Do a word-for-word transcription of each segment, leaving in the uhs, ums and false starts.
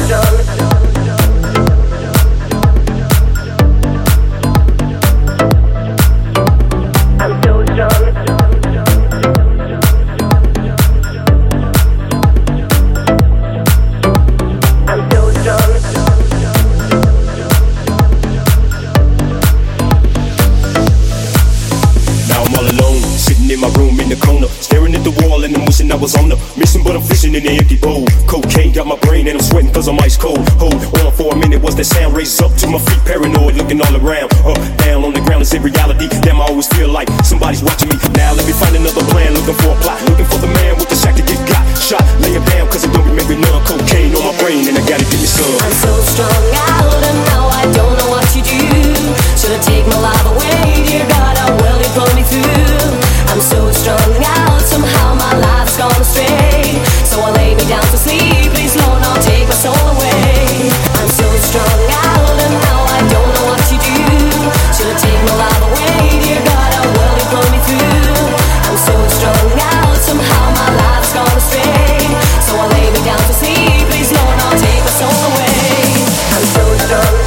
Cause I'm ice cold, hold on for a minute. What's that sound? Raise up to my feet, paranoid, looking all around. Up, down on the ground, is it reality? Damn, I always feel like somebody's watching me. Now let me find another plan, looking for a plot, looking for the man with the sack to get got. Shot, lay him down, cause it don't remember none. Cocaine on my brain, and I gotta give me some. I'm so strung out, and now I don't know what to do. Should've taken my life away, dear God, how well you pulled me through. I'm so strung out, somehow my life's gone astray. So I lay me down to sleep, please Lord, I'll take my soul away. I'm so strung out, and now I don't know what to do. Should've taken my life away, dear God, how well you pulled me through. I'm so strung out, somehow my life's gone astray. So I lay me down to sleep, please Lord, I'll take my soul away. I'm so strung.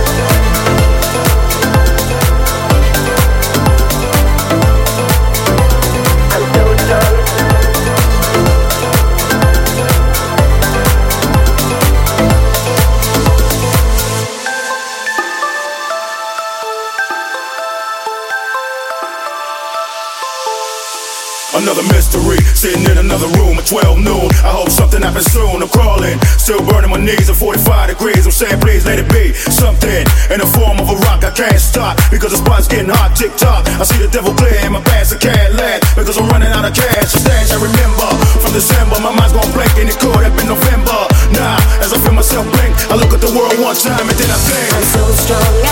Another mystery, sitting in another room at twelve noon. I hope something happens soon. I'm crawling, still burning my knees at forty-five degrees. I'm saying please let it be something in the form of a rock. I can't stop because the spot's getting hot. Tick tock, I see the devil clear in my past. I can't laugh because I'm running out of cash. The stash I remember from December, my mind's going blank and it could have been November. Nah, as I feel myself blink, I look at the world one time and then I think I'm so strung